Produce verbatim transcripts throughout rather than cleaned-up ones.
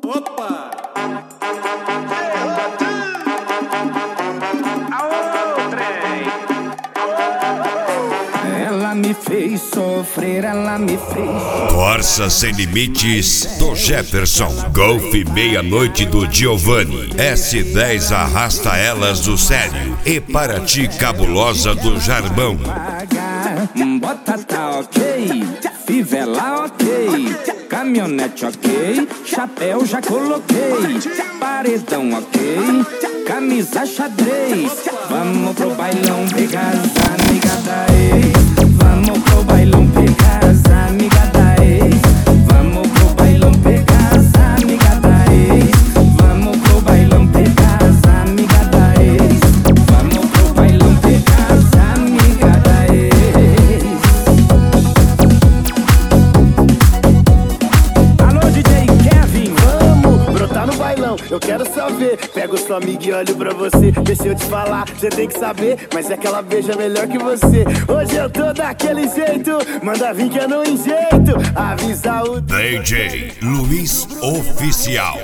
Opa! Ela me fez sofrer, ela me fez. Força Sem Limites do Jefferson. Golf Meia-Noite do Giovanni. S dez Arrasta Elas do Sério. E Paraty Cabulosa do Jarbão. Bota tá ok, fivela ok, caminhonete ok, chapéu já coloquei, paredão ok, camisa xadrez. Vamos pro bailão pegar as amigas da ex. Vamos pro bailão pegar as amigas da ex. Vamos pro bailão pegar as amigas da ex. Vamos pro bailão pegar as amigas da ex. Vamos pro bailão pegar as amigas da ex. Alô, D J Kevin, vamos brotar no bailão, eu quero só ver. Pega o seu amigo e olho pra você. Deixa eu te falar, cê tem que saber, mas é que ela beija melhor que você. Hoje eu tô daquele jeito, manda vir que eu não enjeito. Avisa o D J Luiz Oficial.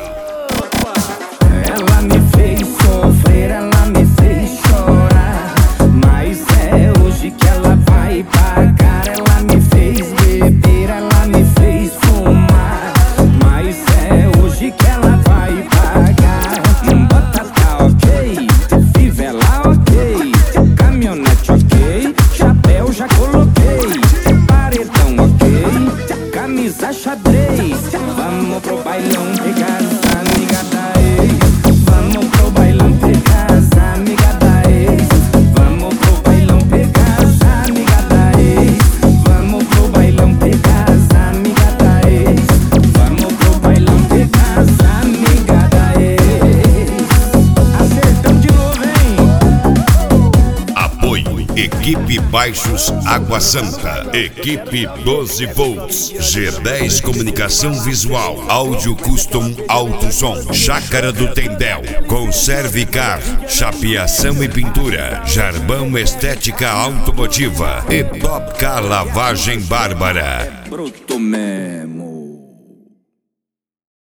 Ela me fez sofrer, ela me fez chorar, mas é hoje que ela vai pagar. Ela me fez beber, ela me fez fumar, mas é hoje que ela vai pagar. Bota tá ok, fivela ok, caminhonete ok, chapéu já coloquei, paredão ok, camisa xadrez. Vamos pro bailão pegar as amigas da ex. Vamos pro bailão pegar as amigas da ex. Vamos pro bailão pegar as amigas da ex. Vamos pro bailão pegar as amigas da ex. Vamos pro bailão pegar as amigas da ex. Acertamos de novo, hein? Apoio Equipe Baixos Água Santa. Equipe doze volts. G dez Comunicação Visual. Áudio Custom Alto Som. Chácara do Tendel. Conserve Car. Chapeação e pintura. Jarbão Estética Automotiva. E Top Car Lavagem Bárbara. Bruto mesmo.